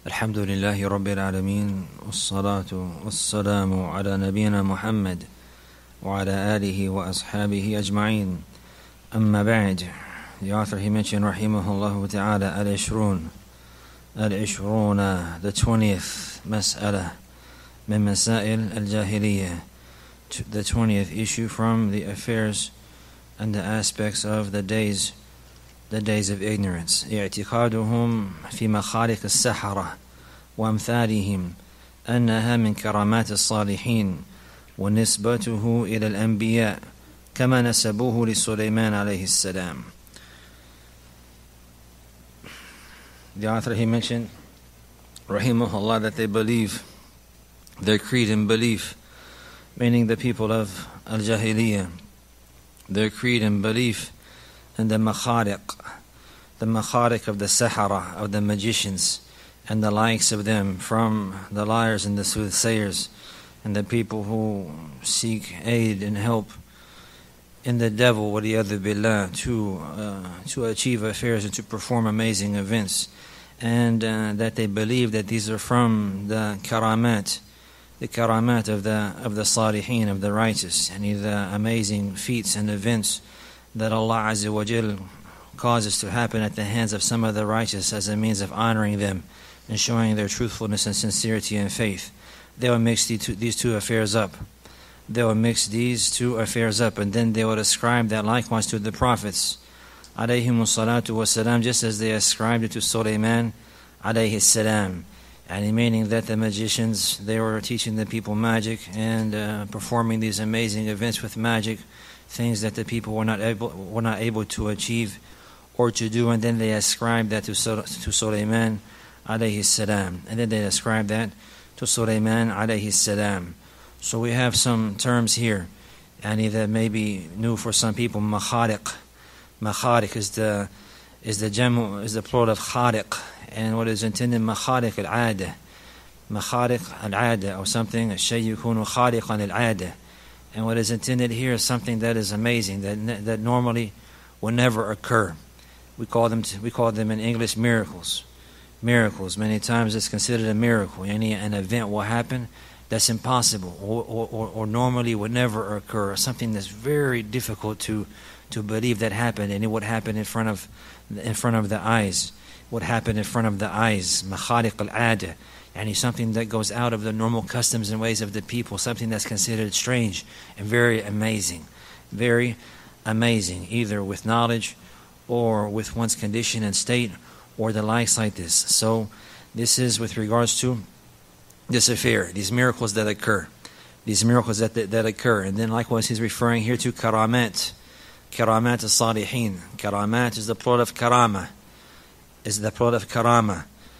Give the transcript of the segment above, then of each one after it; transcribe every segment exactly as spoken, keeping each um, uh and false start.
الحمد لله رب العالمين والصلاة والسلام على نبينا محمد وعلى آله وأصحابه أجمعين. أما بعد, the author he mentioned rahimahullah ta'ala al-ishrun al-ishruna, the twentieth mas'ala min masail al-jahiliyyah, the twentieth issue from the affairs and the aspects of the days the days of ignorance. اعتقادهم في مخالق السحرة وأمثالهم أنها من كرامات الصالحين ونسبته إلى الأنبياء كما نسبوه لسليمان عليه السلام. The author he mentioned rahimahullah that they believe, their creed and belief, meaning the people of al-jahiliyyah, their creed and belief and the makhariq, the makhariq of the sahara, of the magicians, and the likes of them, from the liars and the soothsayers, and the people who seek aid and help in the devil, waliyadhu billah, to uh, to achieve affairs and to perform amazing events, and uh, that they believe that these are from the karamat, the karamat of the of the salihin, of the righteous, and the amazing feats and events that Allah Azza wa Jal causes to happen at the hands of some of the righteous as a means of honoring them and showing their truthfulness and sincerity and faith. They will mix these two, these two affairs up. They will mix these two affairs up, and then they will ascribe that likewise to the prophets, alayhimu salatu wasalam, just as they ascribed it to Sulaiman alayhi salam. And meaning that the magicians, they were teaching the people magic and uh, performing these amazing events with magic, things that the people were not able were not able to achieve or to do, and then they ascribed that to to Sulaiman alayhi salam, and then they ascribed that to Sulaiman alayhi salam. So we have some terms here, and that may be new for some people. Makhariq, makhariq is the is the jamu is the plural of khariq, and what is intended makhariq al-ada, makhariq al-ada, or something الشيء يكون خارقا للعادة. And what is intended here is something that is amazing, that that normally will never occur. We call them we call them in English miracles. Miracles. Many times it's considered a miracle. Any an event will happen that's impossible, or, or, or normally would never occur, or something that's very difficult to to believe that happened, and it would happen in front of in front of the eyes. Would happen in front of the eyes. Makhariq al-ada. And it's something that goes out of the normal customs and ways of the people, something that's considered strange and very amazing. Very amazing, either with knowledge or with one's condition and state or the likes like this. So this is with regards to this affair, these miracles that occur, these miracles that, that, that occur. And then likewise he's referring here to karamat, karamat as-salihin. Karamat is the plural of karama, is the plural of karama.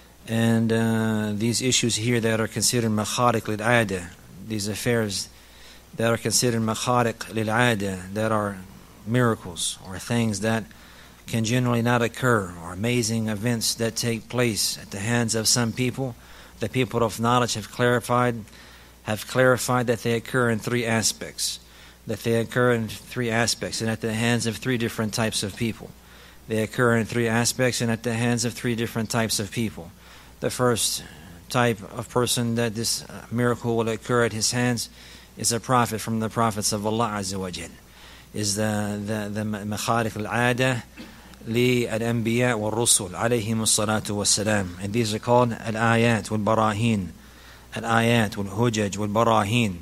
And uh, these issues here that are considered makhariq lil-'ada, these affairs that are considered makhariq lil-'ada, that are miracles or things that can generally not occur, or amazing events that take place at the hands of some people, the people of knowledge have clarified, have clarified that they occur in three aspects, that they occur in three aspects, and at the hands of three different types of people. They occur in three aspects and at the hands of three different types of people. The first type of person that this miracle will occur at his hands is a prophet from the prophets of Allah Azza wa Jal. Is the the the makhariq al-'ada li al-anbiya wal-rusul alayhim as-salatu was-salam. And these are called al-ayat wal-barahin, al-ayat wal-hujaj wal-barahin,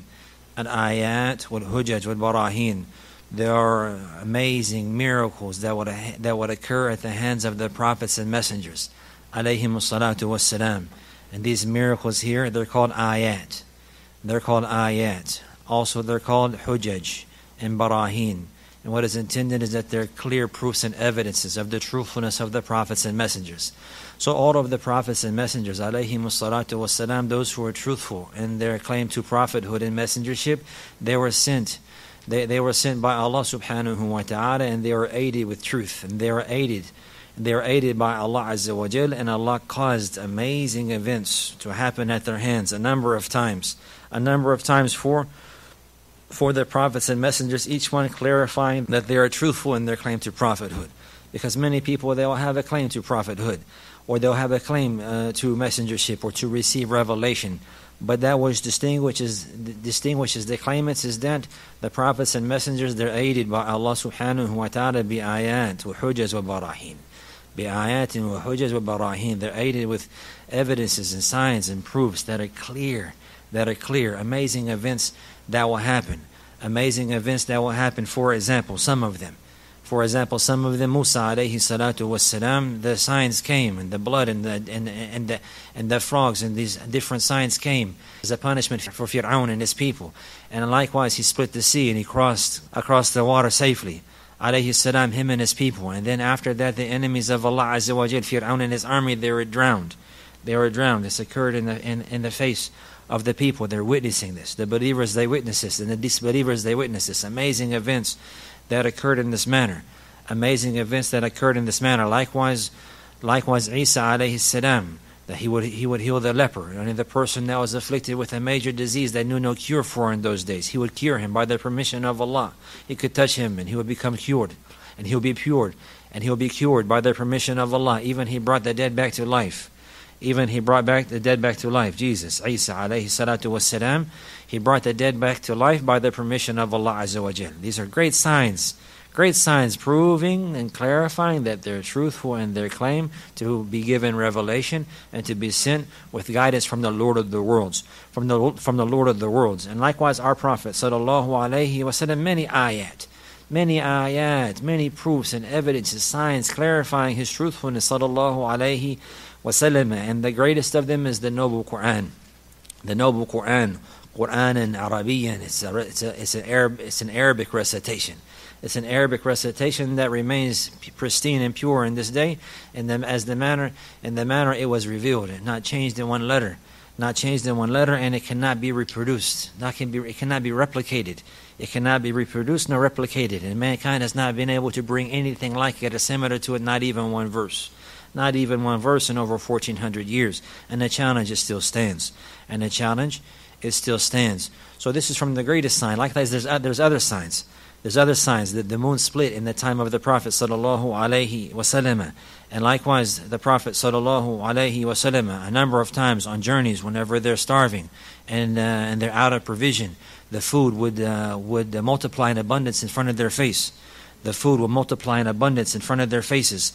al-ayat wal-hujaj wal-barahin. There are amazing miracles that would that would occur at the hands of the prophets and messengers, alayhim as-salatu was-salam. And these miracles here, they're called ayat. They're called ayat. Also, they're called hujaj and barahin. And what is intended is that they're clear proofs and evidences of the truthfulness of the prophets and messengers. So all of the prophets and messengers, alayhim as-salatu was-salam, those who are truthful in their claim to prophethood and messengership, they were sent. They they were sent by Allah subhanahu wa ta'ala, and they were aided with truth, and they were aided. They were aided by Allah Azza wa Jal, and Allah caused amazing events to happen at their hands a number of times. A number of times for for the prophets and messengers, each one clarifying that they are truthful in their claim to prophethood. Because many people, they will have a claim to prophethood. or they'll have a claim uh, to messengership or to receive revelation. But that which distinguishes distinguishes the claimants is that the prophets and messengers, they're aided by Allah subhanahu wa ta'ala bi ayat wa hujjaz wa barahin. Bi ayat wa hujjaz wa barahin. They're aided with evidences and signs and proofs that are clear, that are clear. Amazing events that will happen. Amazing events that will happen. For example, some of them. For example, some of them, Musa alayhi salatu wassalam, the signs came, and the blood and the and and the and the frogs and these different signs came as a punishment for Fir'aun and his people. And likewise, he split the sea and he crossed across the water safely. Alayhi salam, him and his people. And then after that, the enemies of Allah Azza wa Jal, Fir'aun and his army, they were drowned. They were drowned. This occurred in the in, in the face of the people. They're witnessing this. The believers, they witness this, and the disbelievers, they witness this. Amazing events that occurred in this manner. Amazing events that occurred in this manner. Likewise, likewise Isa alayhi salam, that he would he would heal the leper, and the person that was afflicted with a major disease that knew no cure for in those days. He would cure him by the permission of Allah. He could touch him and he would become cured, and he would be cured, and he would be cured by the permission of Allah. Even he brought the dead back to life. Even he brought back the dead back to life. Jesus, Isa alayhi salatu wassalam, he brought the dead back to life by the permission of Allah Azza wa Jal. These are great signs, great signs proving and clarifying that they're truthful in their claim to be given revelation and to be sent with guidance from the Lord of the worlds, from the from the Lord of the worlds. And likewise, our Prophet sallallahu alaihi wasallam, many ayat, many ayat, many proofs and evidences, signs clarifying his truthfulness sallallahu alaihi wasallam. And the greatest of them is the noble Quran, the noble Quran. Quran in Arabian, it's a, it's a, it's an Arab, it's an Arabic recitation. It's an Arabic recitation that remains pristine and pure in this day, in the, as the manner in the manner it was revealed, and not changed in one letter, not changed in one letter, and it cannot be reproduced. Not can be, it cannot be replicated. It cannot be reproduced nor replicated, and mankind has not been able to bring anything like it or similar to it. Not even one verse. Not even one verse in over fourteen hundred years, and the challenge it still stands. And the challenge it still stands. So this is from the greatest sign. Likewise, there's uh, there's other signs. There's other signs that the moon split in the time of the Prophet sallallahu alaihi wasallam, and likewise the Prophet sallallahu alaihi wasallam a number of times on journeys whenever they're starving and uh, and they're out of provision, the food would uh, would uh, multiply in abundance in front of their face. The food will multiply in abundance in front of their faces.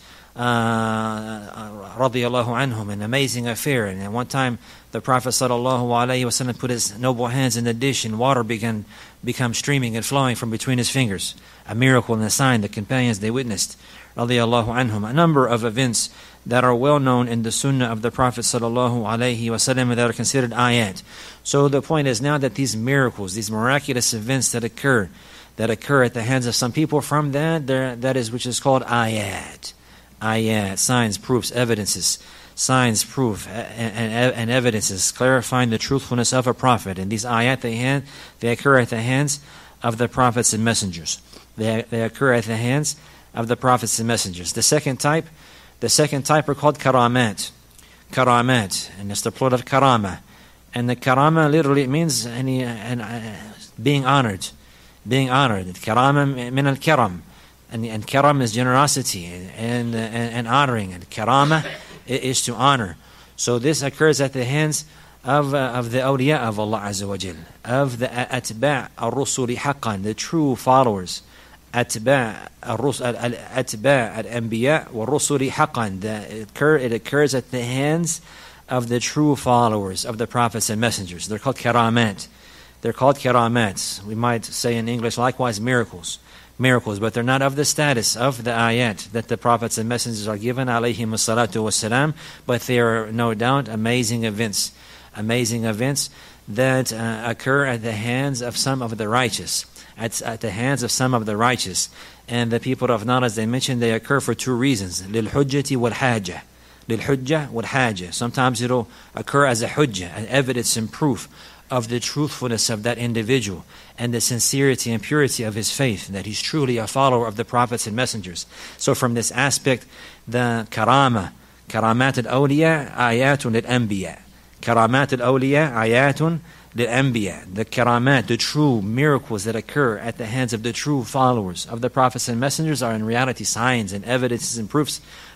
Uh, radiyallahu anhum, an amazing affair. And at one time, the Prophet sallallahu alaihi wasallam put his noble hands in the dish, and water began become streaming and flowing from between his fingers. A miracle and a sign the companions they witnessed. Radiyallahu anhum. A number of events that are well known in the Sunnah of the Prophet sallallahu alaihi wasallam that are considered ayat. So the point is now that these miracles, these miraculous events that occur, that occur at the hands of some people, from that there that is which is called ayat. Ayat, signs, proofs, evidences, signs, proof, and, and, and evidences clarifying the truthfulness of a prophet. And these ayat, they, hand, they occur at the hands of the prophets and messengers. They, they occur at the hands of the prophets and messengers. The second type, the second type are called karamat. Karamat, and it's the plural of karama. And the karama literally means any, and, uh, being honored. Being honored. Karama min al-karam. And, and karam is generosity and, and, and honoring. And karama is to honor. So this occurs at the hands of, uh, of the awliya of Allah Azza wa Jal. Of the atba' al-rusuli haqqan, the true followers. Atba' al-atba' al-anbiya wal-rusuli haqqan. It occurs at the hands of the true followers of the prophets and messengers. They're called karamat. They're called karamat. We might say in English likewise miracles. Miracles, but they're not of the status of the ayat that the prophets and messengers are given, alayhim salatu wassalam, but they are no doubt amazing events. Amazing events that uh, occur at the hands of some of the righteous. At, at the hands of some of the righteous. And the people of knowledge, they mentioned they occur for two reasons. Lil-hujjati wal-hajah. Lil-hujjah wal-hajah. Sometimes it'll occur as a hujjah, an evidence and proof of the truthfulness of that individual and the sincerity and purity of his faith, that he's truly a follower of the prophets and messengers. So from this aspect, the karama, karamat al-awliya, ayatun lil-anbiya. Karamat al-awliya, ayatun lil-anbiya. The karamat, the true miracles that occur at the hands of the true followers of the prophets and messengers are in reality signs and evidences and proofs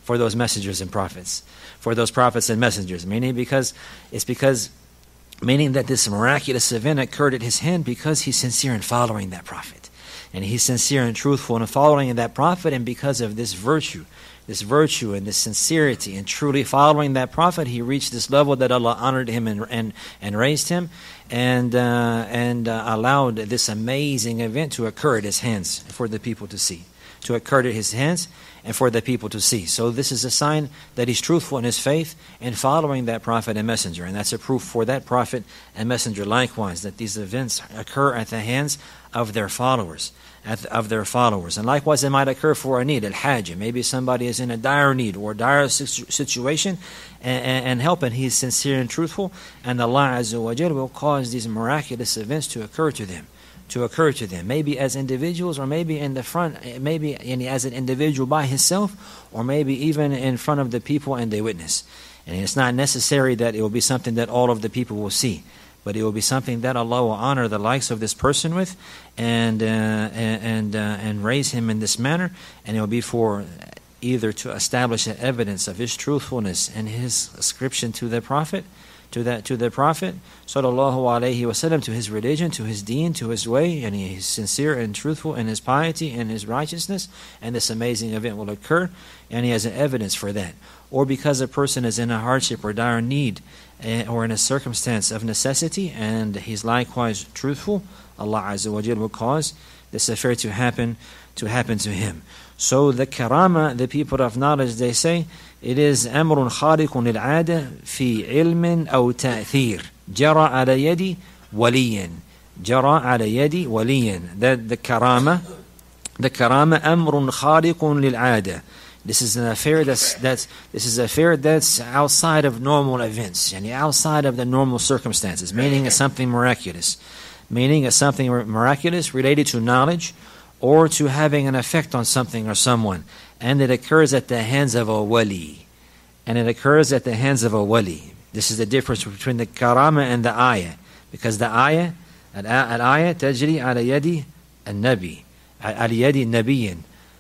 for those messengers and prophets, for those prophets and messengers. Meaning because it's because, meaning that this miraculous event occurred at his hand because he's sincere in following that prophet. And he's sincere and truthful in following that prophet, and because of this virtue, this virtue and this sincerity and truly following that prophet, he reached this level that Allah honored him and and, and raised him, and uh, and uh, allowed this amazing event to occur at his hands for the people to see, to occur at his hands and for the people to see. So this is a sign that he's truthful in his faith and following that prophet and messenger, and that's a proof for that prophet and messenger likewise that these events occur at the hands of their followers. Of their followers. And likewise, it might occur for a need, al-hajj. Maybe somebody is in a dire need or dire situation and, and, and help, and he's sincere and truthful, and Allah Azza wa Jal will cause these miraculous events to occur to them, to occur to them. Maybe as individuals, or maybe in the front, maybe as an individual by himself, or maybe even in front of the people and they witness. And it's not necessary that it will be something that all of the people will see, but it will be something that Allah will honor the likes of this person with, and uh, and uh, and raise him in this manner, and it will be for either to establish an evidence of his truthfulness and his ascription to the Prophet, to that to the Prophet sallallahu alaihi wasallam, to his religion, to his deen, to his way, and he is sincere and truthful in his piety and his righteousness, and this amazing event will occur, and he has an evidence for that. Or because a person is in a hardship or dire need, or in a circumstance of necessity, and he's likewise truthful, Allah Azza wa Jal will cause this affair to happen to happen to him. So the karama, the people of knowledge, they say, it is أمر خارق للعادة في علم أو تأثير جرى على يد ولي جرى على يد ولي. That the karama, the karama أمر خارق للعادة. This is an affair that's that's this is an affair that's outside of normal events, and outside of the normal circumstances. Meaning it's something miraculous, meaning it's something miraculous related to knowledge, or to having an effect on something or someone, and it occurs at the hands of a wali, and it occurs at the hands of a wali. This is the difference between the karama and the ayah, because the ayah, al ayah tajri ala yadi al nabi, ala yadi nabiyin.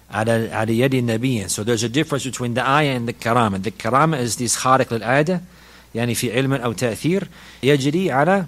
So there's a difference between the ayah and the karama. The karama is this خارق للعادة, يعني في علم أو تأثير يجري على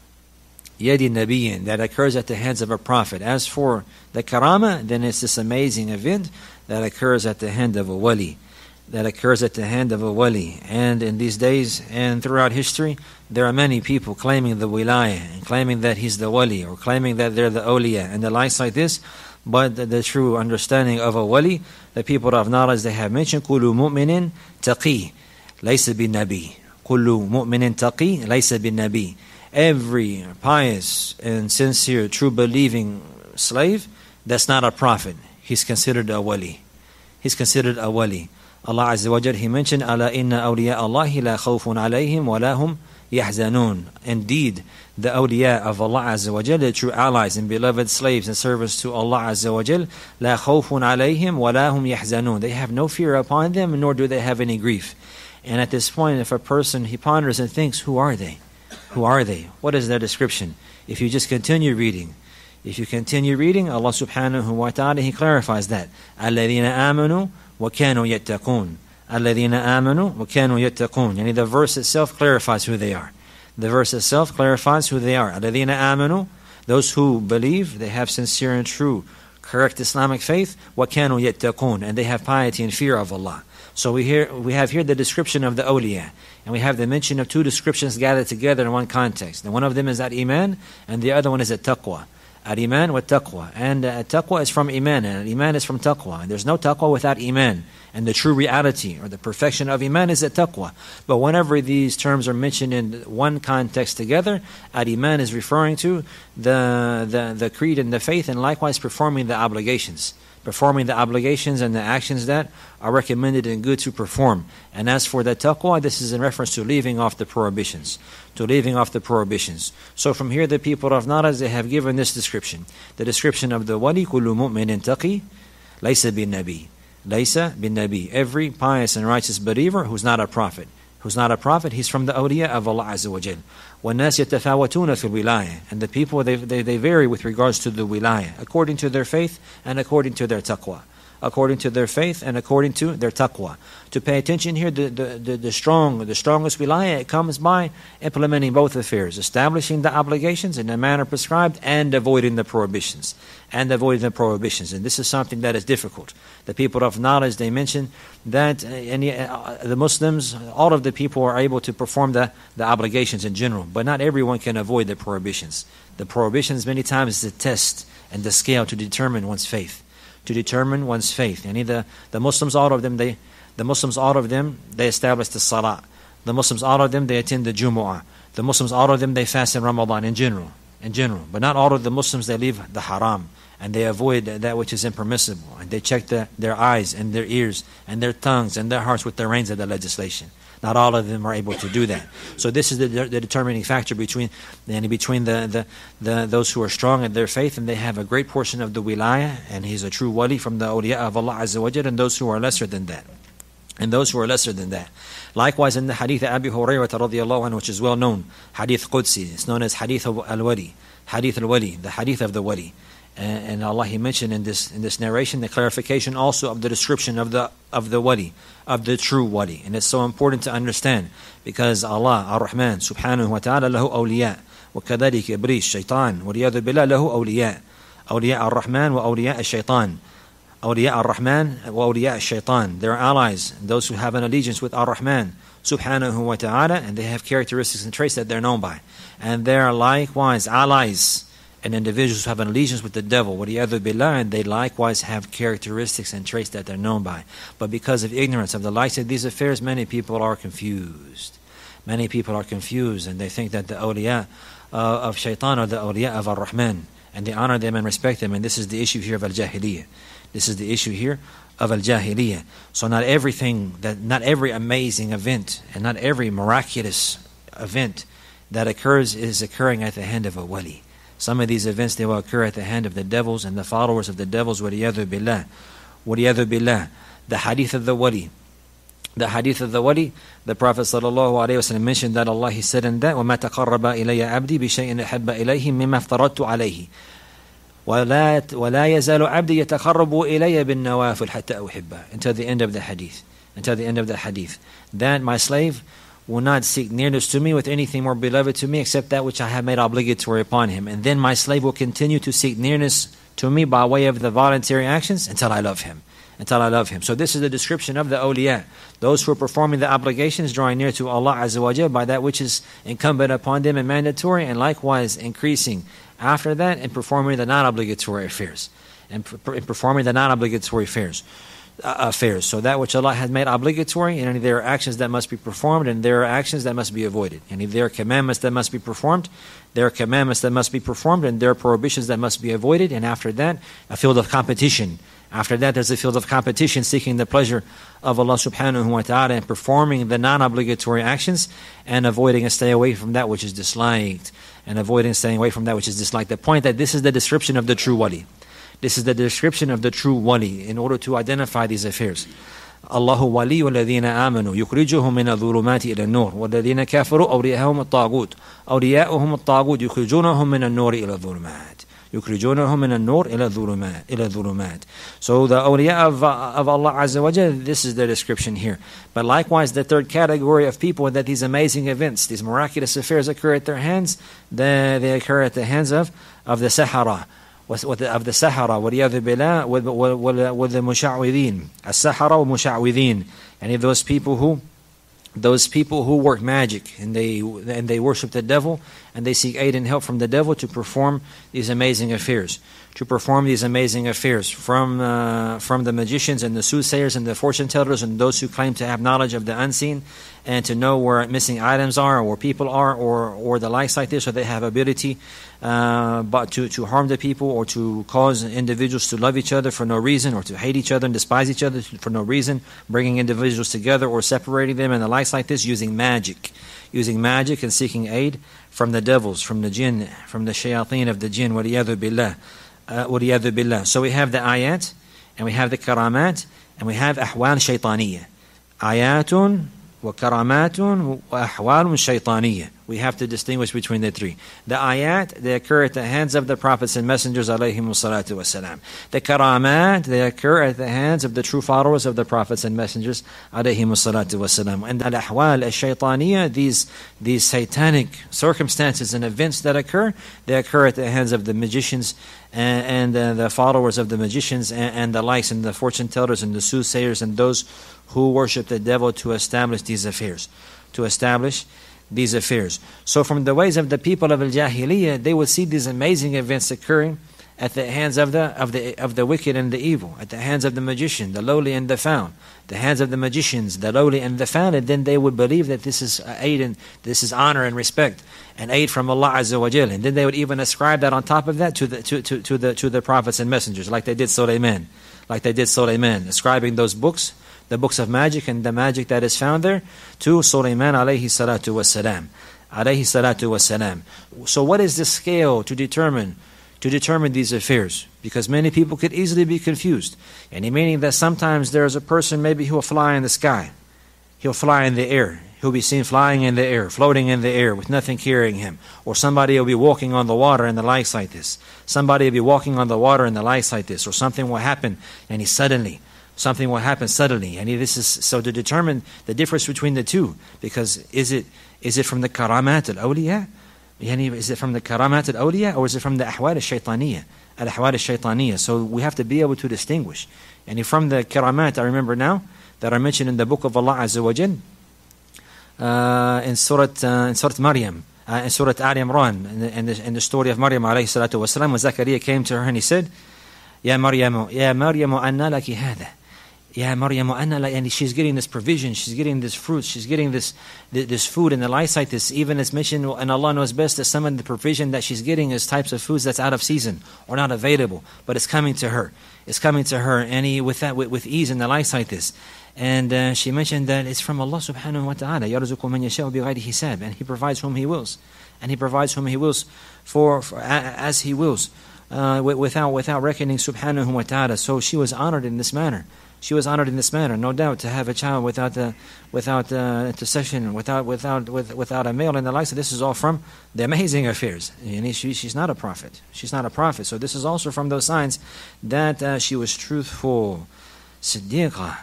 يد النبي, that occurs at the hands of a prophet. As for the karama, then it's this amazing event that occurs at the hand of a wali, that occurs at the hand of a wali. And in these days and throughout history, there are many people claiming the wilayah, and claiming that he's the wali, or claiming that they're the awliya, and the likes like this. But the, the true understanding of a wali, the people of knowledge, they have mentioned, كُلُّ مُؤْمِنٍ تَقِي لَيْسَ بِالنَّبِي. كُلُّ مُؤْمِنٍ تَقِي لَيْسَ بِالنَّبِي. Every pious and sincere, true believing slave, that's not a prophet. He's considered a wali. He's considered a wali. Allah Azza wa Jal, He mentioned, أَلَا إِنَّ أَوْلِيَاءَ اللَّهِ لَا خَوْفٌ عَلَيْهِمْ وَلَا هُمْ يَحْزَنُونَ. Indeed, the awliya of Allah Azza wa Jal, the true allies and beloved slaves and servants to Allah Azza wa Jal, لَا خَوْفٌ عَلَيْهِمْ وَلَا هُمْ يَحْزَنُونَ. They have no fear upon them, nor do they have any grief. And at this point, if a person, he ponders and thinks, who are they? Who are they? What is their description? If you just continue reading, if you continue reading, Allah subhanahu wa ta'ala, He clarifies that. الَّذِينَ آمَنُوا وَكَانُوا يَتَّقُونَ الَّذِينَ آمَنُوا وَكَانُوا يَتَّقُونَ. Yani the verse itself clarifies who they are. The verse itself clarifies who they are. الَّذِينَ آمَنُوا, those who believe, they have sincere and true, correct Islamic faith. وَكَانُوا يَتَّقُونَ, and they have piety and fear of Allah. So we hear we have here the description of the awliya, and we have the mention of two descriptions gathered together in one context. And one of them is at iman, and the other one is at taqwa. At iman wa taqwa, and uh, taqwa is from iman, and iman is from taqwa. And there's no taqwa without iman, and the true reality or the perfection of iman is at taqwa. But whenever these terms are mentioned in one context together, at iman is referring to the the the creed and the faith, and likewise performing the obligations. Performing the obligations and the actions that are recommended and good to perform. And as for the taqwa, this is in reference to leaving off the prohibitions. To leaving off the prohibitions. So from here, the people of knowledge, they have given this description. The description of the wali, كُلُّ مُؤْمِنٍ تَقِي لَيْسَ بِالنَّبِي. لَيْسَ بِالنَّبِي. Every pious and righteous believer who's not a prophet. Who's not a prophet, he's from the awliya of Allah Azza wa Jal. وَالنَّاسِ يَتَفَاوَتُونَ فِي الْوِلَايَةِ. And the people, they, they, they vary with regards to the wilayah, according to their faith and according to their taqwa. according to their faith and according to their taqwa. To pay attention here, the, the, the, the strong, the strongest wilayah, it comes by implementing both affairs, establishing the obligations in the manner prescribed and avoiding the prohibitions. And avoiding the prohibitions. And this is something that is difficult. The people of knowledge, they mention that uh, and, uh, the Muslims, all of the people are able to perform the, the obligations in general, but not everyone can avoid the prohibitions. The prohibitions many times is the test and the scale to determine one's faith. To determine one's faith. And the, the Muslims, all of them, they the Muslims, all of them, they establish the salah. The Muslims, all of them, they attend the Jumu'ah. The Muslims, all of them, they fast in Ramadan in general. In general. But not all of the Muslims, they leave the haram. And they avoid that which is impermissible. And they check the, their eyes and their ears and their tongues and their hearts with the reins of the legislation. Not all of them are able to do that. So this is the, the determining factor between and between the, the, the those who are strong in their faith and they have a great portion of the wilayah and he's a true wali from the awliya of Allah Azza wa Jal, and those who are lesser than that. And those who are lesser than that. Likewise in the hadith of Abi Hurairah radiyallahu anhu, which is well known, hadith Qudsi, it's known as hadith al-wali, hadith al-wali, the hadith of the wali. And, and Allah, He mentioned in this in this narration the clarification also of the description of the of the wali, of the true wali. And it's so important to understand because Allah Ar-Rahman subhanahu wa ta'ala lahu awliya wa kadhalik iblis shaitan wa riyadu billah lahu awliya awliya Ar-Rahman wa awliya ash-shaitan awliya Ar-Rahman wa awliya ash-shaitan. They are allies, those who have an allegiance with Ar-Rahman subhanahu wa ta'ala, and they have characteristics and traits that they're known by. And they are likewise allies and individuals who have an allegiance with the devil, وَلِيَعْذُ بِاللَّهِ, and they likewise have characteristics and traits that they're known by. But because of ignorance of the likes of these affairs, many people are confused. Many people are confused, and they think that the awliya uh, of shaitan are the awliya of Ar-Rahman, and they honor them and respect them, and this is the issue here of al-jahiliyyah. This is the issue here of al-jahiliyyah. So not everything, that not every amazing event, and not every miraculous event that occurs is occurring at the hand of a wali. Some of these events, they will occur at the hand of the devils and the followers of the devils. وَلِيَذُ بِاللَّهِ وَلِيَذُ بِاللَّهِ. The hadith of the wali. The hadith of the wali, the Prophet sallallahu alayhi wa sallam mentioned that Allah, He said in that, وَمَا تَقَرَّبَ إِلَيَّ عَبْدِي بِشَيْءٍ أَحَبَّ إِلَيْهِ مِمَّا افْتَرَضْتُ عَلَيْهِ وَلَا وَلَا يَزَالُ عَبْدِي يَتَقَرَّبُ إِلَيَّ بِالنَّوَافِلِ حَتَّى أُحِبَّهُ. Until the end of the hadith. Until the end of the hadith. That my slave will not seek nearness to me with anything more beloved to me except that which I have made obligatory upon him. And then my slave will continue to seek nearness to me by way of the voluntary actions until I love him. Until I love him. So this is the description of the awliya. Those who are performing the obligations, drawing near to Allah Azza wa Jal by that which is incumbent upon them and mandatory, and likewise increasing after that in performing the non-obligatory affairs. And in performing the non-obligatory affairs. Uh, affairs. So that which Allah has made obligatory, and there are actions that must be performed, and there are actions that must be avoided. And if there are commandments that must be performed, there are commandments that must be performed, and there are prohibitions that must be avoided. And after that, a field of competition. After that, there's a field of competition, seeking the pleasure of Allah subhanahu wa ta'ala and performing the non-obligatory actions and avoiding and stay away from that which is disliked. And avoiding and staying away from that which is disliked. The point that this is the description of the true wali. This is the description of the true wali in order to identify these affairs. Allahu waliyu alladhina amanu yukhrijuhum min adh-dhulumati ila an-nur walladhina kafaru awliya'uhum at-taghut awliya'uhum at-taghut yukhrijunahum min an-nur ila adh-dhulumat yukhrijunahum min an-nur ila adh-dhulumat ila adh-dhulumat. So the awliya of, uh, of Allah Azza wa Jal, this is the description here. But likewise, the third category of people that these amazing events, these miraculous affairs occur at their hands, they, they occur at the hands of of the Sahara. of the Sahara, وَلِيَذُ بِاللَّهِ, with the Musha'widhin, as-Sahara wa Musha'widhin, and if those people who, those people who work magic, and they and they worship the devil, and they seek aid and help from the devil to perform these amazing affairs, to perform these amazing affairs from uh, from the magicians and the soothsayers and the fortune tellers and those who claim to have knowledge of the unseen and to know where missing items are or where people are or or the likes like this, so they have ability uh, but to, to harm the people or to cause individuals to love each other for no reason or to hate each other and despise each other for no reason, bringing individuals together or separating them and the likes like this, using magic. Using magic and seeking aid from the devils, from the jinn, from the shayateen of the jinn, وَلِيَذُ بِاللَّهِ uh, وَلِيَذُ بِاللَّهِ. So we have the ayat, and we have the karamat, and we have ahwal shaytaniyah. Ayatun wa karamatun wa ahwalun shaytaniyah. We have to distinguish between the three. The ayat, they occur at the hands of the prophets and messengers, alayhimus salatu wassalam. The karamat, they occur at the hands of the true followers of the prophets and messengers, alayhimus salatu wassalam. And al-ahwal al-shaytaniyah, these, these satanic circumstances and events that occur, they occur at the hands of the magicians and, and uh, the followers of the magicians and, and the likes, and the fortune tellers and the soothsayers and those who worship the devil to establish these affairs. To establish these affairs. So from the ways of the people of Al-Jahiliyyah, they would see these amazing events occurring at the hands of the of the of the wicked and the evil, at the hands of the magician, the lowly and the found, the hands of the magicians, the lowly and the found, and then they would believe that this is aid and this is honor and respect and aid from Allah Azza wa Jal. And then they would even ascribe that on top of that to the to, to, to the to the prophets and messengers, like they did Sulaiman, like they did Sulaiman, ascribing those books, the books of magic and the magic that is found there, to Sulaiman alayhi salatu wassalam. Alayhi salatu wassalam. So what is the scale to determine to determine these affairs? Because many people could easily be confused. And meaning that sometimes there's a person maybe who will fly in the sky. He'll fly in the air. He'll be seen flying in the air, floating in the air with nothing carrying him. Or somebody will be walking on the water and the likes like this. Somebody will be walking on the water and the likes like this. Or something will happen and he suddenly Something will happen suddenly, and this is so to determine the difference between the two. Because is it is it from the karamat al-awliya? Is it from the karamat al-awliya, or is it from the ahwal al-shaytaniyya? Al-ahwal al-shaytaniyya. So we have to be able to distinguish. And from the karamat, I remember now that are mentioned in the book of Allah Azza wa Jal, uh, in Surah uh, in Surah Maryam, uh, in Surah Al Imran, in the, in, the, in the story of Maryam alayhi salatu wasalam, when Zakaria came to her and he said, "Ya Maryam, Ya Maryam, anna laki hada." Yeah, Maryam, and she's getting this provision, she's getting this fruit, she's getting this this food and the lights like this. Even it's mentioned, and Allah knows best, that some of the provision that she's getting is types of foods that's out of season or not available, but it's coming to her. It's coming to her, and he, with that, with, with ease and the lights like this. And uh, she mentioned that it's from Allah subhanahu wa ta'ala, يَرْزُقُ مَنْ يَشَاءُ بِغَيْرِ حِسَابٍ, and He provides whom He wills, and He provides whom He wills for, for as He wills, uh, without without reckoning subhanahu wa ta'ala. So she was honored in this manner. She was honored in this manner, no doubt, to have a child without the, without uh, intercession, without without with, without a male and the like. So this is all from the amazing affairs. And she, she's not a prophet. She's not a prophet. So this is also from those signs that uh, she was truthful, siddiqah.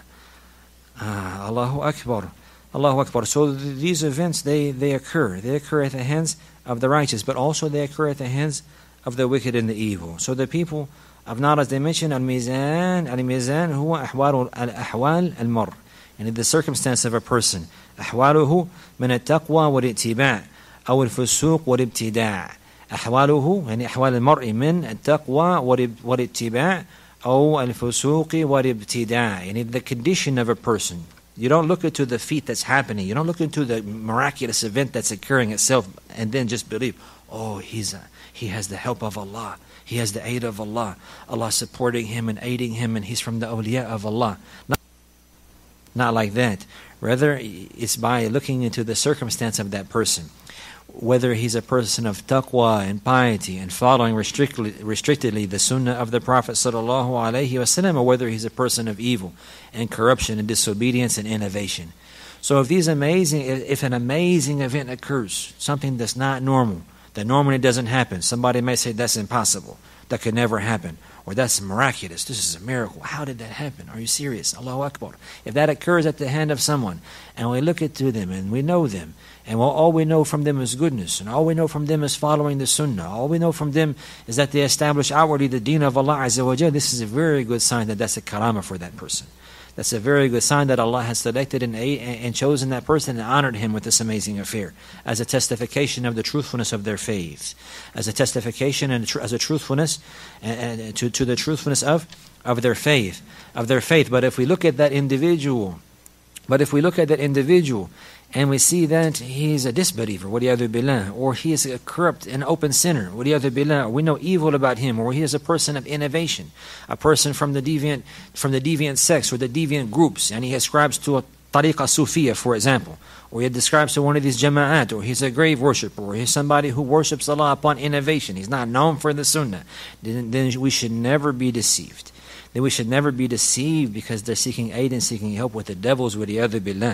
Uh, Allahu Akbar, Allahu Akbar. So th- these events they they occur. They occur at the hands of the righteous, but also they occur at the hands of the wicked and the evil. So the people of not, as they mentioned, al-mizan, al-mizan huwa ahwal al-ahwal al-mar, and the circumstance of a person. أحواله من التقوى والاتباع أو الفسوق والابتداع. أحواله يعني أحوال المرء من التقوى والاتباع أو الفسوق والابتداع. يعني the condition of a person. You don't look into the feat that's happening. You don't look into the miraculous event that's occurring itself and then just believe, oh, he's a, he has the help of Allah. He has the aid of Allah. Allah supporting him and aiding him, and he's from the awliya of Allah. Not, not like that. Rather, it's by looking into the circumstance of that person. Whether he's a person of taqwa and piety and following restrictedly, restrictedly the sunnah of the Prophet sallallahu alaihi wasallam, or whether he's a person of evil and corruption and disobedience and innovation. So if these amazing, if an amazing event occurs, something that's not normal, that normally doesn't happen, somebody may say that's impossible, that could never happen, or that's miraculous, this is a miracle. How did that happen? Are you serious? Allahu Akbar. If that occurs at the hand of someone, and we look into them, and we know them, and all we know from them is goodness, and all we know from them is following the sunnah, all we know from them is that they establish outwardly the deen of Allah Azza wa Jalla, this is a very good sign that that's a karama for that person. That's a very good sign that Allah has selected and, and chosen that person and honored him with this amazing affair as a testification of the truthfulness of their faith, as a testification and as a truthfulness and, and to, to the truthfulness of, of their faith, of their faith. But if we look at that individual, but if we look at that individual and we see that he's a disbeliever, waliyadhu billah, or he is a corrupt and open sinner, waliyadhu billah, or we know evil about him, or he is a person of innovation, a person from the deviant from the deviant sects or the deviant groups, and he ascribes to a tariqa sufiya, for example, or he describes to one of these jama'at, or he's a grave worshipper, or he's somebody who worships Allah upon innovation, he's not known for the sunnah, then, then we should never be deceived. Then we should never be deceived because they're seeking aid and seeking help with the devils, waliyadhu billah.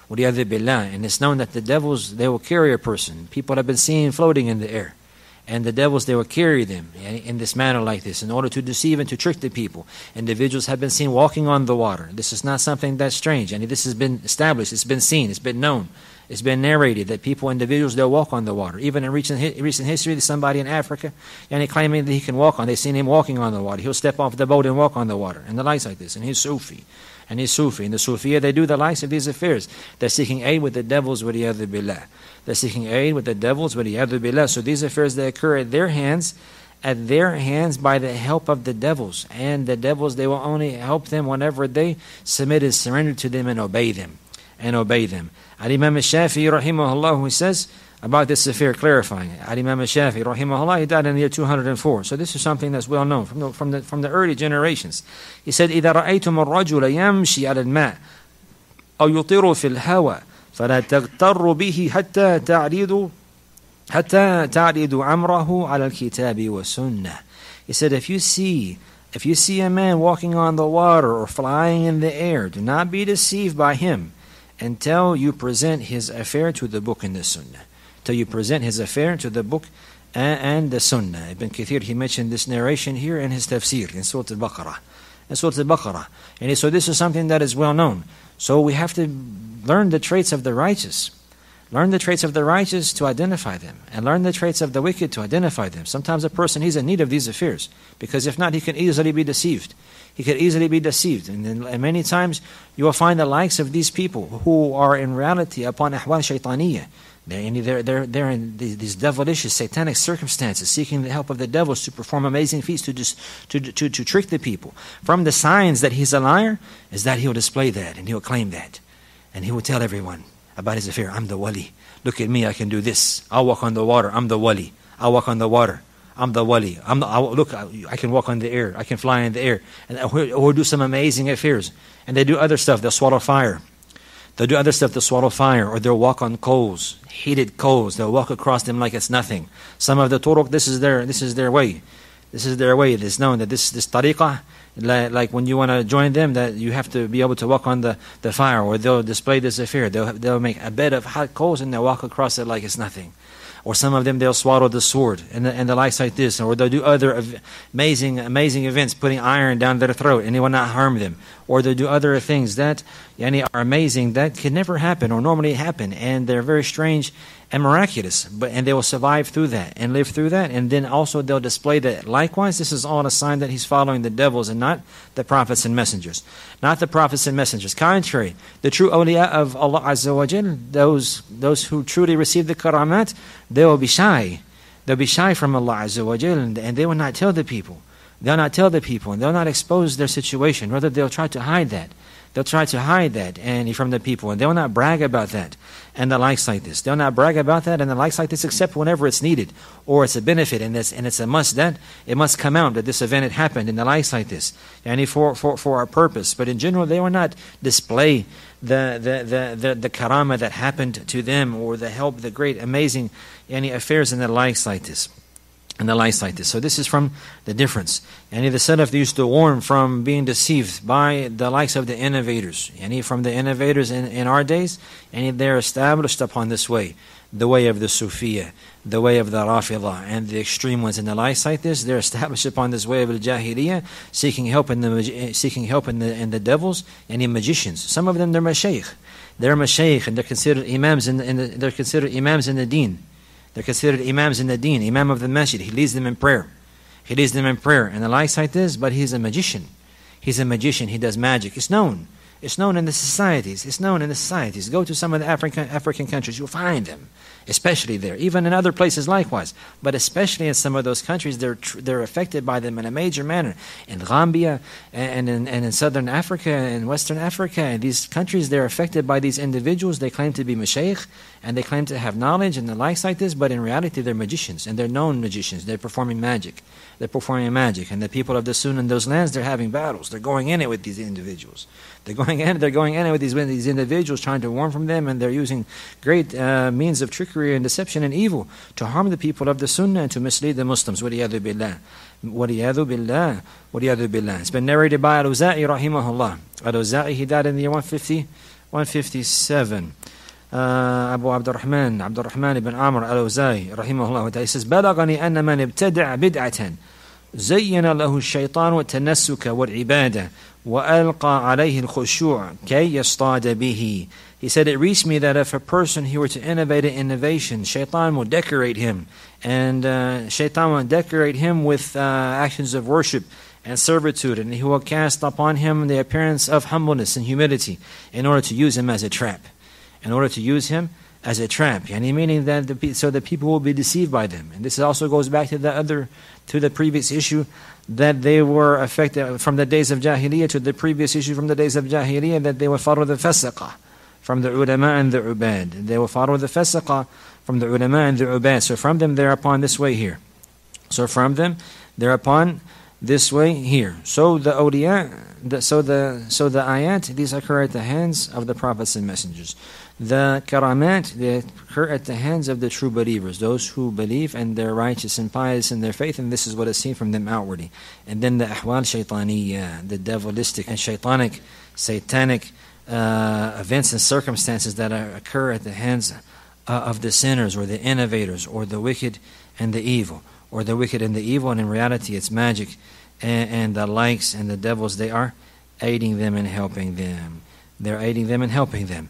وَلِيَذِبِ بِاللَّهِ. And it's known that the devils, they will carry a person. People have been seen floating in the air. And the devils, they will carry them in this manner like this in order to deceive and to trick the people. Individuals have been seen walking on the water. This is not something that's strange. And this has been established. It's been seen. It's been known. It's been narrated that people, individuals, they'll walk on the water. Even in recent, recent history, there's somebody in Africa and he claiming that he can walk on. They've seen him walking on the water. He'll step off the boat and walk on the water. And the likes like this. And he's Sufi. And he's Sufi. In the Sufiya, they do the likes of these affairs. They're seeking aid with the devils, وَلِيَذِبِ بِاللَّهِ. They're seeking aid with the devils, وَلِيَذِبِ بِاللَّهِ. So these affairs, they occur at their hands, at their hands by the help of the devils. And the devils, they will only help them whenever they submit and surrender to them and obey them. And obey them. Al-Imam al-Shafi'i, rahimahullah, he says about this affair, clarifying it. Al-Imam al-Shafi'i, rahimahullah, he died in the year two hundred four. So this is something that's well known from the, from the, from the early generations. He said, إِذَا رَأَيْتُمُ الرَّجُلَ يَمْشِي عَلَى الْمَاءِ أَوْ يُطِرُ فِي الْهَوَى فَلَا تَغْتَرُّ بِهِ حَتَّى تَعْرِضُ حَتَّى تَعْرِضُ عَمْرَهُ عَلَى الْكِتَابِ وَالسُّنَّةِ. He said, if you see if you see a man walking on the water or flying in the air, do not be deceived by him until you present his affair to the book and the sunnah. Till you present his affair to the book and, and the sunnah. Ibn Kathir, he mentioned this narration here in his tafsir, in Surah Al-Baqarah. In Surah Al-Baqarah. And so this is something that is well known. So we have to learn the traits of the righteous. Learn the traits of the righteous to identify them. And learn the traits of the wicked to identify them. Sometimes a person, he's in need of these affairs. Because if not, he can easily be deceived. He could easily be deceived. And, then, and many times you will find the likes of these people who are in reality upon ahwal shaytaniyah. They're, they're, they're, they're in these, these devilish, satanic circumstances, seeking the help of the devils to perform amazing feats to, just, to, to, to trick the people. From the signs that he's a liar is that he'll display that and he'll claim that. And he will tell everyone about his affair. I'm the wali. Look at me, I can do this. I'll walk on the water. I'm the wali. I'll walk on the water. I'm the wali. I'm the, I'll, look, I, I can walk on the air. I can fly in the air. And or do some amazing affairs. And they do other stuff. They'll swallow fire. They'll do other stuff. They'll swallow fire. Or they'll walk on coals, heated coals. They'll walk across them like it's nothing. Some of the turuq, this is their, this is their way. This is their way. It is known that this, this tariqah, like, like when you want to join them, that you have to be able to walk on the, the fire. Or they'll display this affair. They'll, they'll make a bed of hot coals and they'll walk across it like it's nothing. Or some of them, they'll swallow the sword and the, and the likes like this. Or they'll do other amazing amazing events, putting iron down their throat and it will not harm them. Or they'll do other things that yani, are amazing that can never happen or normally happen. And they're very strange and miraculous. But And they will survive through that and live through that. And then also they'll display that. Likewise, this is all a sign that he's following the devils and not the prophets and messengers. Not the prophets and messengers. Contrary, the true awliya of Allah Azza wa Jal, those, those who truly receive the karamat, they will be shy. They'll be shy from Allah Azza wa Jal, and they will not tell the people. They'll not tell the people, and they'll not expose their situation. Rather, they'll try to hide that. They'll try to hide that and from the people, and they'll not brag about that and the likes like this. They'll not brag about that and the likes like this except whenever it's needed or it's a benefit and it's, and it's a must that it must come out that this event had happened and the likes like this, and for, for, for our purpose. But in general, they will not display the the, the, the, the karama that happened to them or the help, the great, amazing any affairs and the likes like this. And the likes like this. So this is from the difference. And the Salaf used to warn from being deceived by the likes of the innovators. And from the innovators in, in our days, and they're established upon this way. The way of the Sufiya, the way of the Rafidah, and the extreme ones and the likes like this. They're established upon this way of al-Jahiliyyah, seeking help in the seeking help in the in the devils and the magicians. Some of them they're mashaykh. They're mashaykh and they're considered imams in the, in the, they're considered imams in the deen. They're considered imams in the deen, imam of the masjid. He leads them in prayer. He leads them in prayer. And the likes like this, but he's a magician. He's a magician. He does magic. It's known. It's known in the societies. It's known in the societies. Go to some of the African African countries, you'll find them, especially there. Even in other places likewise. But especially in some of those countries, they're tr- they're affected by them in a major manner. In Gambia and in, and in Southern Africa and Western Africa, and these countries, they're affected by these individuals. They claim to be mashaykh, and they claim to have knowledge and the likes like this, but in reality, they're magicians, and they're known magicians. They're performing magic. They're performing magic. And the people of the Sunnah in those lands, they're having battles. They're going in it with these individuals. They're going in, they're going in it with these, with these individuals, trying to warn from them, and they're using great uh, means of trickery and deception and evil to harm the people of the Sunnah and to mislead the Muslims. وَلِيَذُ بِاللَّهِ وَلِيَذُ بِاللَّهِ وَلِيَذُ بِاللَّهِ It's been narrated by Al-Awza'i rahimahullah. Al-Awza'i, he died in the year one fifty, one fifty-seven. Uh, Abu Abdurrahman, Abdurrahman ibn Amr al-Awzai, rahimahullah, he says, بلغني أن من ابتدع بدعة زين له الشيطان التنسك والعبادة وألقى عليه الخشوع كي يصطاد به. He said, it reached me that if a person he were to innovate an innovation, shaitan will decorate him, and uh, shaitan will decorate him with uh, actions of worship and servitude, and he will cast upon him the appearance of humbleness and humility in order to use him as a trap. In order to use him as a trap, yani meaning that the, so that people will be deceived by them. And this also goes back to the other, to the previous issue, that they were affected from the days of Jahiliyyah, to the previous issue from the days of Jahiliyyah, that they would follow the fasiqah from the ulama and the ubad. They will follow the fasiqah from the ulama and the ubad. So from them they're upon this way here. So from them they're upon this way here. So the awliya, the, so the so the ayat, these occur at the hands of the prophets and messengers. The karamat, they occur at the hands of the true believers, those who believe and they're righteous and pious in their faith, and this is what is seen from them outwardly. And then the ahwal shaytaniyya, the devilistic and shaitanic, satanic uh, events and circumstances that are, occur at the hands uh, of the sinners or the innovators or the wicked and the evil, or the wicked and the evil, and in reality it's magic and, and the likes and the devils, they are aiding them and helping them. They're aiding them and helping them.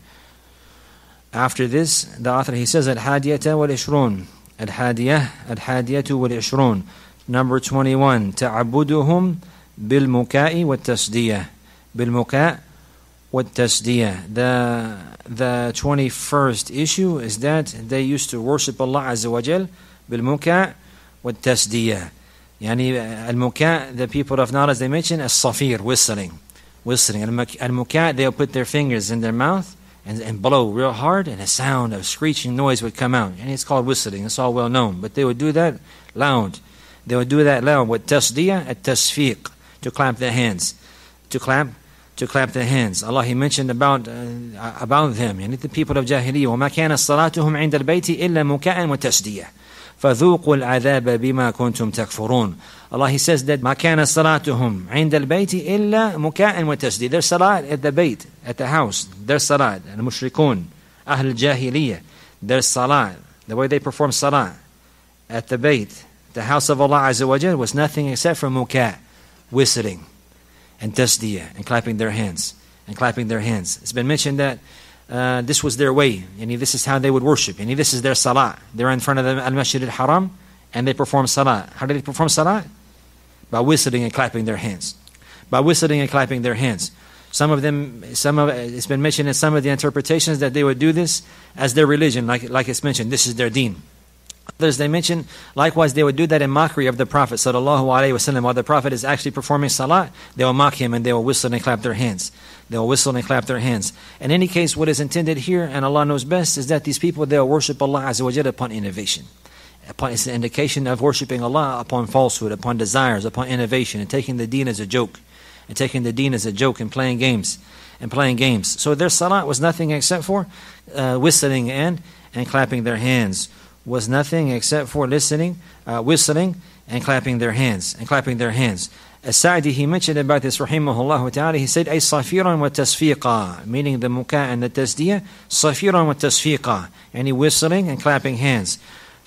After this, the author, he says, Al-Hadiyata wal-Ishrun. Al-Hadiyah, Al-Hadiyatu wal-Ishrun. Number twenty-one, Ta'abuduhum bil-muka'i wa-tasdiyah. Bil-muka' wa-tasdiyah. The, the twenty-first issue is that they used to worship Allah Azza wa Jal bil-muka' wa-tasdiyah. Yani, al-muka', the people of knowledge, they mention as-safir, whistling. Whistling. Al-muka', they'll put their fingers in their mouth And, and blow real hard, and a sound of screeching noise would come out. And it's called whistling. It's all well known. But they would do that loud. They would do that loud with tasdiyah at tasfiq, to clap their hands. To clap to clap their hands. Allah, He mentioned about uh, about them. Yani the people of Jahiliyyah. وَمَا كَانَ صَلَاتُهُمْ عِنْدَ الْبَيْتِ إِلَّا مُكَاءً وَتَسْدِيَةً فَذُوقُوا الْعَذَابَ بِمَا كُنْتُمْ تَكْفُرُونَ. Allah, He says that مَا كَانَ صَلَاتُهُمْ عِنْدَ الْبَيْتِ إِلَّا مُكَاءً وَتَسْدِيَةً. Their salat at the bayt, at the house, their salat, and mushrikun, Ahl Jahiliyyah, their salat, the way they perform salat at the bayt, the house of Allah Azza wa Jal, was nothing except for muka', whistling, and tasdiyah, and clapping their hands, and clapping their hands. It's been mentioned that uh, this was their way, and this is how they would worship, and this is their salat. They're in front of the Al-Masjid Al-Haram, and they perform salat. How do they perform salat? By whistling and clapping their hands. By whistling and clapping their hands. Some of them, some of it's been mentioned in some of the interpretations that they would do this as their religion, like like it's mentioned, this is their deen. Others, they mention, likewise, they would do that in mockery of the Prophet sallallahu alaihi wasallam. While the Prophet is actually performing salat, they will mock him and they will whistle and clap their hands. They will whistle and clap their hands. In any case, what is intended here, and Allah knows best, is that these people, they will worship Allah Azza wa Jalla upon innovation. Upon, it's an indication of worshiping Allah upon falsehood, upon desires, upon innovation, and taking the deen as a joke, and taking the deen as a joke, and playing games, and playing games. So their salat was nothing except for uh, whistling and and clapping their hands. Was nothing except for listening, uh, whistling, and clapping their hands, and clapping their hands. As-Sa'di, he mentioned about this, rahimahullah ta'ala, he said, ay safiran wa tasfiqa, meaning the muka and the tasdiyah, safiran wa tasfiqa, and whistling and clapping hands.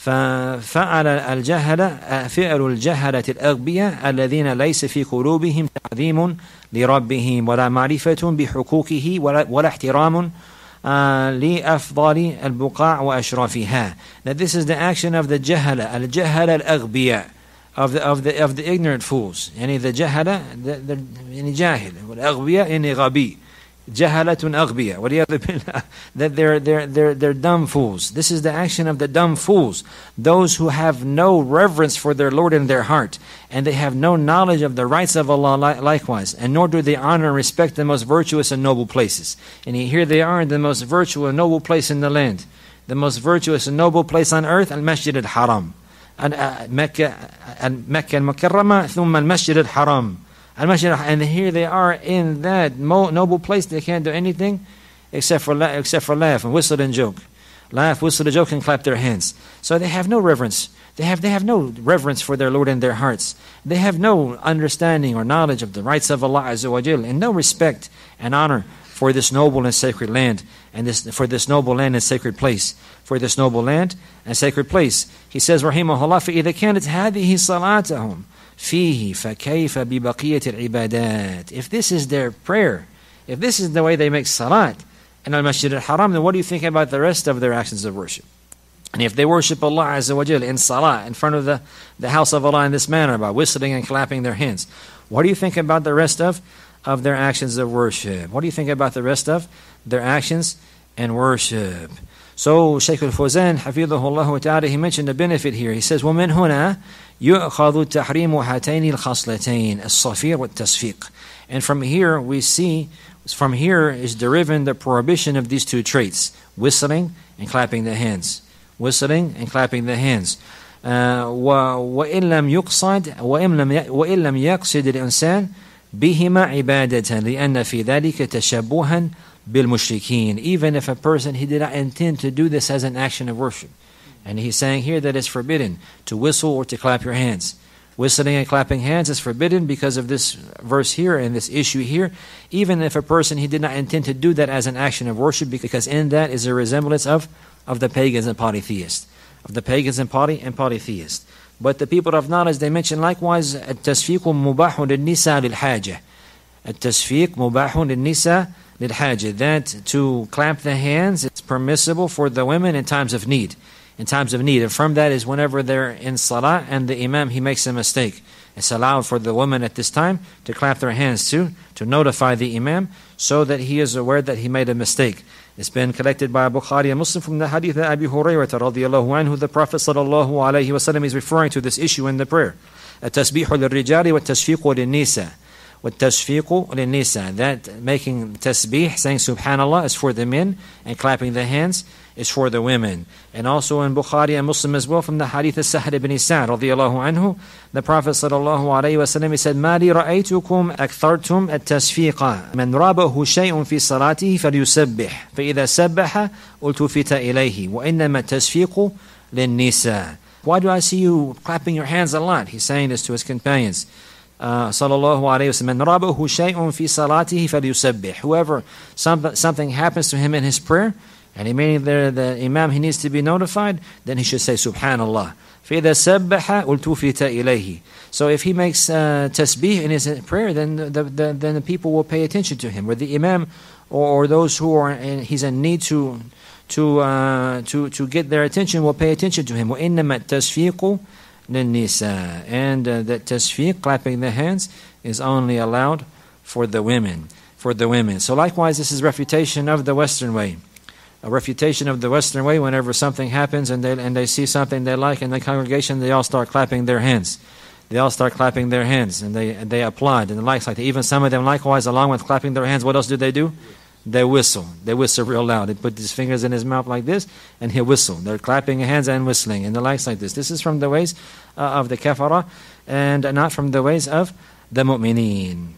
ففعل الجهل فعل الجهلة الأغبياء الذين ليس في قلوبهم تعظيم لربهم ولا معرفة بحقوقه ولا احترام لأفضل البقاع وأشرافها. That this is the action of the jahala, al-jahala al-aghbiya, of the of the of the ignorant fools. Yani the jahala, the the yani jahil, wal-aghbiya yani ghabi. Jahalatun aghbiya, waliyadhu billah, that they're they're they're they're dumb fools. This is the action of the dumb fools, those who have no reverence for their Lord in their heart, and they have no knowledge of the rights of Allah likewise, and nor do they honor and respect the most virtuous and noble places. And here they are in the most virtuous and noble place in the land, the most virtuous and noble place on earth, Al-Masjid Al-Haram, and Mecca, Mecca Al-Mukarramah, thumma Al-Masjid Al-Haram. And here they are in that noble place. They can't do anything except for la- except for laugh and whistle and joke, laugh, whistle and joke, and clap their hands. So they have no reverence. They have they have no reverence for their Lord in their hearts. They have no understanding or knowledge of the rights of Allah Azza wa Jal, and no respect and honor for this noble and sacred land, and this for this noble land and sacred place, for this noble land and sacred place. He says, rahimahullah, فَإِذَا كَانَتْ هَذِهِ صَلَاتَهُمْ فِيهِ فَكَيْفَ بِبَقِيَّةِ الْعِبَادَاتِ. If this is their prayer, if this is the way they make salat in al-Masjid al-Haram, then what do you think about the rest of their actions of worship? And if they worship Allah Azza wa Jal in salah, in front of the, the house of Allah in this manner, by whistling and clapping their hands, what do you think about the rest of, of their actions of worship? What do you think about the rest of their actions and worship? So Shaykh al-Fawzan, Hafidhahullah ta'ala, he mentioned a benefit here. He says, وَمِنْ هُنَا يُؤْخَذُ تَحْرِيمُ هَاتَيْنِ الْخَصْلَتَيْنِ الصَّفِيرُ وَالتَّصْفِيقُ. And from here we see, from here is deriving the prohibition of these two traits, whistling and clapping the hands. Whistling and clapping the hands. وَإِن لَمْ يُقْصَدْ وَإِن لَمْ يَقْصِدِ الْإِنسَانِ بِهِمَا عِبَادَةً لِأَنَّ فِي ذَلِكَ تَشَبُّهًا بِالْمُشْرِكِينَ. Even if a person, he did not intend to do this as an action of worship. And he's saying here that it's forbidden to whistle or to clap your hands. Whistling and clapping hands is forbidden because of this verse here and this issue here. Even if a person, he did not intend to do that as an action of worship, because in that is a resemblance of of the pagans and polytheists, of the pagans and poly and polytheists. But the people of knowledge, they mention likewise, التسفيق مباح للنساء للحاجة. التسفيق مباح للنساء للحاجة. That to clap the hands, it's permissible for the women in times of need. In times of need. And from that is whenever they're in salah and the imam, he makes a mistake. It's allowed for the woman at this time to clap their hands too, to notify the imam, so that he is aware that he made a mistake. It's been collected by Bukhari and Muslim from the hadith of Abi Hurairah radiyallahu anhu. The Prophet sallallahu alayhi wa sallam is referring to this issue in the prayer. التسبيح للرجال والتشفيق للنساء. والتشفيق للنساء. That making tasbih, saying subhanallah, is for the men, and clapping the hands is for the women. And also in Bukhari and Muslim as well, from the hadith of Sahl ibn Sa'd radiyallahu anhu, the Prophet sallallahu alayhi wa sallam, he said, مَا لِي رَأَيْتُكُمْ أَكْثَرْتُمْ التَّسْفِيقَ مَنْ رَابَهُ شَيْءٌ فِي صَلَاتِهِ فَلْيُسَبِّحْ فَإِذَا سَبَّحَ أُلْتُفِتَ إِلَيْهِ وَإِنَّمَا التَّسْفِيقُ لِلنِّسَاءِ. Why do I see you clapping your hands a lot? He's saying this to his companions. Uh, sallallahu alayhi wa sallam, مَنْ رَابَهُ شَيْءٌ فِي صَلَاتِهِ فَلْيُسَبِّحْ. Whoever, some, something happens to him in his prayer, and he meaning the, the imam, he needs to be notified, then he should say subhanallah. فَإِذَا سَبَّحَ أُلْتُفِتَ إِلَيْهِ. So if he makes uh, tasbih in his prayer, then the, the, then the people will pay attention to him. Or the imam, or, or those who are in, he's in need to to uh, to to get their attention, will pay attention to him. وَإِنَّمَا التَّسْفِيقُ لِلنِّسَاءِ. And uh, that tasfiq, clapping the hands, is only allowed for the women. For the women. So likewise, this is refutation of the Western way. A refutation of the Western way. Whenever something happens and they and they see something they like in the congregation, they all start clapping their hands. They all start clapping their hands, and they and they applaud and the likes like that. Even some of them, likewise, along with clapping their hands, what else do they do? They whistle. They whistle real loud. They put his fingers in his mouth like this, and he whistle. They're clapping hands and whistling, and the likes like this. This is from the ways uh, of the kafara, and not from the ways of the mu'mineen.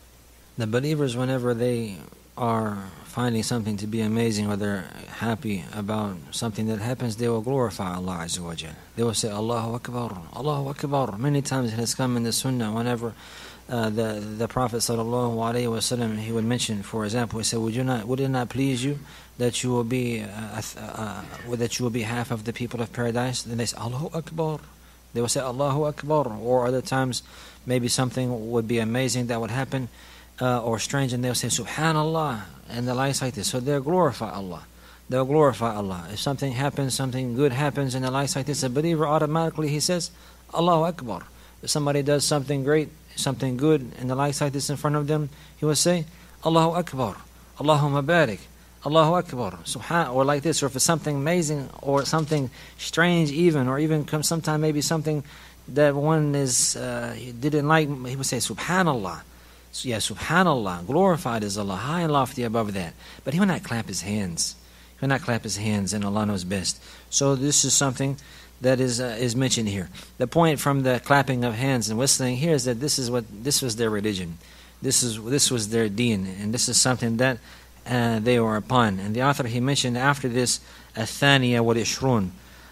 The believers, whenever they are finding something to be amazing, or they're happy about something that happens, they will glorify Allah Azza wa Jal. They will say, Allahu Akbar, Allahu Akbar. Many times it has come in the Sunnah, whenever uh, the the Prophet sallallahu alaihi wasallam, he would mention, for example, he said, would you not, would it not please you that you will be uh, uh, that you will be half of the people of paradise? Then they say, Allahu Akbar. They will say, Allahu Akbar. Or other times, maybe something would be amazing that would happen, uh, or strange, and they'll say, Subhanallah, and the likes like this. So they'll glorify Allah. They'll glorify Allah. If something happens, something good happens, and the likes like this, a believer automatically, he says, Allahu Akbar. If somebody does something great, something good, and the likes like this in front of them, he will say, Allahu Akbar, Allahumma barik, Allahu Akbar, Subhan, or like this. Or if it's something amazing, or something strange even, or even sometime maybe something that one is uh, he didn't like, he would say, Subhanallah. So yeah, Subhanallah, glorified is Allah, high and lofty above that. But he will not clap his hands. He will not clap his hands, and Allah knows best. So this is something that is uh, is mentioned here. The point from the clapping of hands and whistling here is that this is what this was their religion. This is this was their deen, and this is something that uh, they were upon. And the author, he mentioned after this, الثانية والعشرون,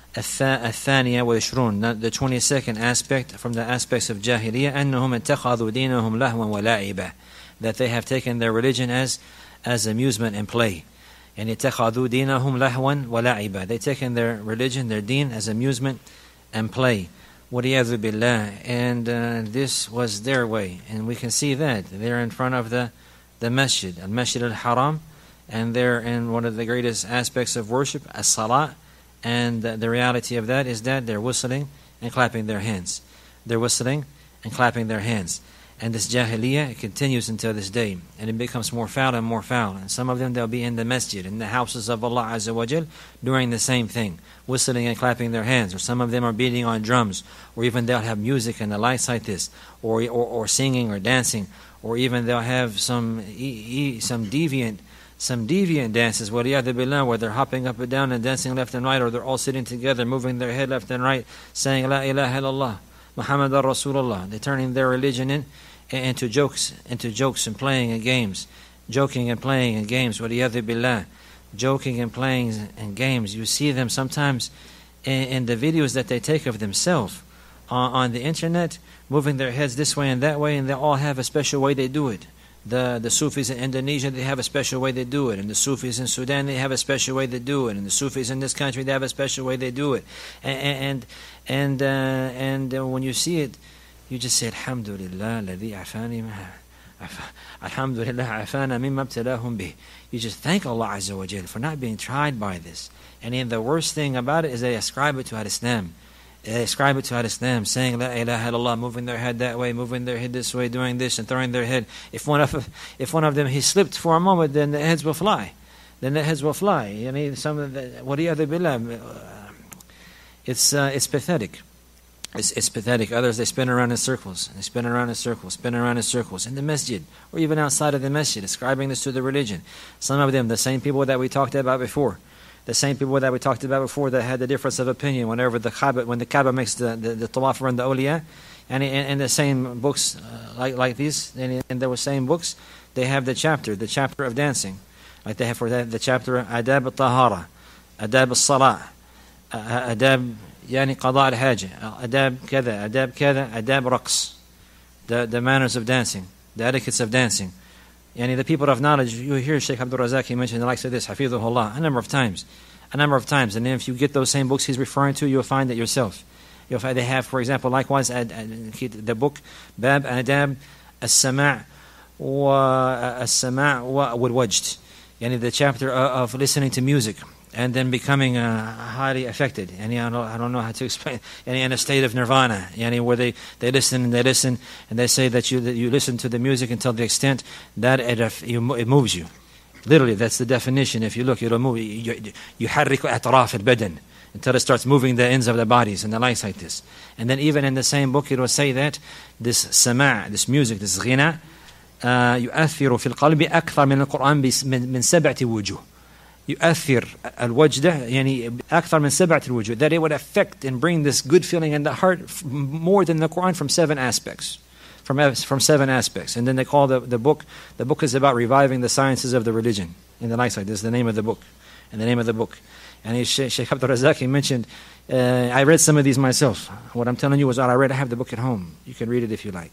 الثانية والعشرون, the twenty-second aspect from the aspects of Jahiliyyah, أنهم اتخذوا دينهم لهوا ولعبا, that they have taken their religion as as amusement and play. And اتخذوا دينهم لهوا ولعبا. They taken their religion, their deen, as amusement and play. وَلِيَذُ بِاللَّهِ. And uh, this was their way. And we can see that. They're in front of the, the masjid, al-masjid al-haram, and they're in one of the greatest aspects of worship, as-salah. And uh, the reality of that is that they're whistling and clapping their hands. They're whistling and clapping their hands. And this jahiliyyah, it continues until this day. And it becomes more foul and more foul. And some of them, they'll be in the masjid, in the houses of Allah Azza wa Jal, doing the same thing, whistling and clapping their hands. Or some of them are beating on drums. Or even they'll have music and the lights like this. Or or, or singing or dancing. Or even they'll have some e, e, some deviant some deviant dances, waliyadu billah, where they're hopping up and down and dancing left and right. Or they're all sitting together, moving their head left and right, saying, La ilaha illallah, Muhammadan Rasulullah. They're turning their religion in into jokes, into jokes and playing and games, joking and playing and games. Waliyadu billah, joking and playing and games. You see them sometimes in, in the videos that they take of themselves on, on the internet, moving their heads this way and that way, and they all have a special way they do it. The the Sufis in Indonesia, they have a special way they do it, and the Sufis in Sudan, they have a special way they do it, and the Sufis in this country, they have a special way they do it. And and and, uh, and uh, when you see it, you just say, Alhamdulillah, ladhi afani Alhamdulillah afana mimma ibtalahum bih. You just thank Allah Azza wa Jal for not being tried by this. And then the worst thing about it is they ascribe it to Al-Islam. They ascribe it to Al-Islam, saying La ilaha illallah, moving their head that way, moving their head this way, doing this and throwing their head. If one of if one of them he slipped for a moment, then the heads will fly. Then the heads will fly. I mean, some of the waliyadu billah, it's uh, it's pathetic. It's, it's pathetic. Others, they spin around in circles. They spin around in circles, spin around in circles in the masjid, or even outside of the masjid, ascribing this to the religion. Some of them, the same people that we talked about before, the same people that we talked about before that had the difference of opinion whenever the Kaaba, when the Kaaba makes the, the, the tawaf around the awliya, and in, in the same books uh, like like these, in, in those same books, they have the chapter, the chapter of dancing, like they have for that the chapter Adab al-Tahara, Adab al-Salah, Adab يعني قضاء الحاجة, adab كذا, adab كذا, adab رقص, the the manners of dancing, the etiquettes of dancing. Yani the people of knowledge, you hear Sheikh Abdul Razak, he mentioned the likes of this, Hafidhullah, a number of times, a number of times. And then if you get those same books he's referring to, you'll find it yourself. You'll find they have, for example, likewise ad, ad, the book Bab Adab As-Sama' wa As-Sama' wa Wal-Wajd, yani the chapter of listening to music and then becoming uh, highly affected. And I don't, I don't know how to explain. And in a state of nirvana, yani where they, they listen and they listen and they say that you that you listen to the music until the extent that it, it moves you. Literally, that's the definition. If you look, it'll move. يحرك أطراف البدن until it starts moving the ends of the bodies and the likes like this. And then even in the same book, it will say that this sama', this music, this ghina, يؤثر في القلب أكثر من القرآن من سبعة وجوه. يؤثر الوجدة يعني أكثر من سبعة الوجوه, that it would affect and bring this good feeling in the heart more than the Quran from seven aspects, from from seven aspects. And then they call the, the book, the book is about reviving the sciences of the religion. In the likes like this is the name of the book, and the name of the book. And he, Sheikh Abdul Razak, he mentioned, uh, I read some of these myself. What I'm telling you was what I read. I have the book at home. You can read it if you like.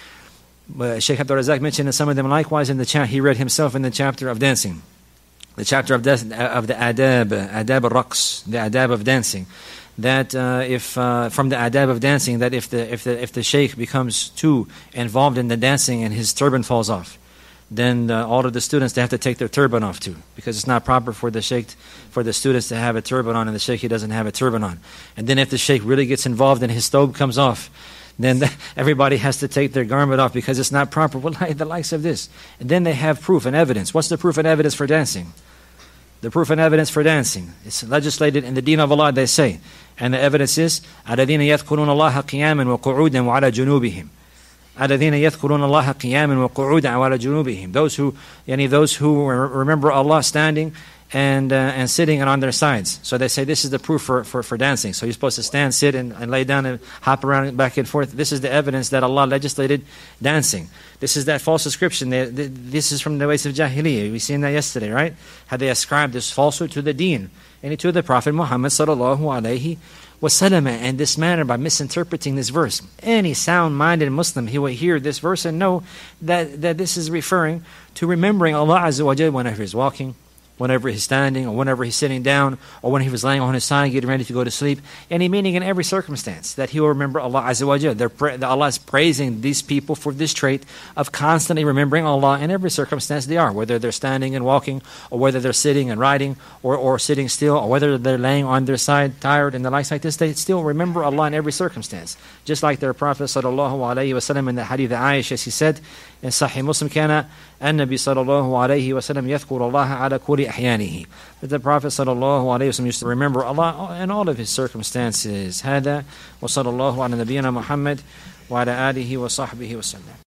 But Sheikh Abdul Razak mentioned that some of them likewise in the chat, he read himself in the chapter of dancing. The chapter of, de- of the adab, adab al-raqs, the adab of dancing. That uh, if uh, from the adab of dancing, that if the if the if the sheikh becomes too involved in the dancing and his turban falls off, then uh, all of the students, they have to take their turban off too, because it's not proper for the sheikh, for the students to have a turban on, and the sheikh he doesn't have a turban on. And then if the sheikh really gets involved and his thobe comes off, then the, everybody has to take their garment off because it's not proper. Well, like the likes of this. And then they have proof and evidence. What's the proof and evidence for dancing? The proof and evidence for dancing. It's legislated in the deen of Allah, they say. And the evidence is, الَّذِينَ يَذْكُرُونَ اللَّهَ قِيَامًا وَقُعُودًا وَعَلَى جُنُوبِهِمْ. الَّذِينَ يَذْكُرُونَ اللَّهَ قِيَامًا وَقُعُودًا وَعَلَى جُنُوبِهِم. Those who, yani those who remember Allah standing and uh, and sitting and on their sides. So they say this is the proof for, for, for dancing. So you're supposed to stand, sit, and, and lay down and hop around back and forth. This is the evidence that Allah legislated dancing. This is that false ascription. They, they, this is from the ways of Jahiliyyah. We seen that yesterday, right? How they ascribed this falsehood to the deen and to the Prophet Muhammad sallallahu alaihi وَسَلَمَ, and this manner by misinterpreting this verse. Any sound-minded Muslim, he will hear this verse and know that, that this is referring to remembering Allah Azza wa Jal whenever he's walking, whenever he's standing, or whenever he's sitting down, or when he was laying on his side getting ready to go to sleep. Any meaning in every circumstance that he will remember Allah Azza wa Jal. They're pra- Allah is praising these people for this trait of constantly remembering Allah in every circumstance they are, whether they're standing and walking, or whether they're sitting and riding, or, or sitting still, or whether they're laying on their side tired and the likes like this. They still remember Allah in every circumstance. Just like their Prophet sallallahu alaihi wasallam in the hadith of Aisha, he said in Sahih Muslim, kana النبي صلى الله عليه وسلم يذكر الله على كل أحيانه. That the Prophet صلى الله عليه وسلم used to remember Allah in all of his circumstances. هذا وصلى الله على نبينا محمد وعلى آله وصحبه وسلم.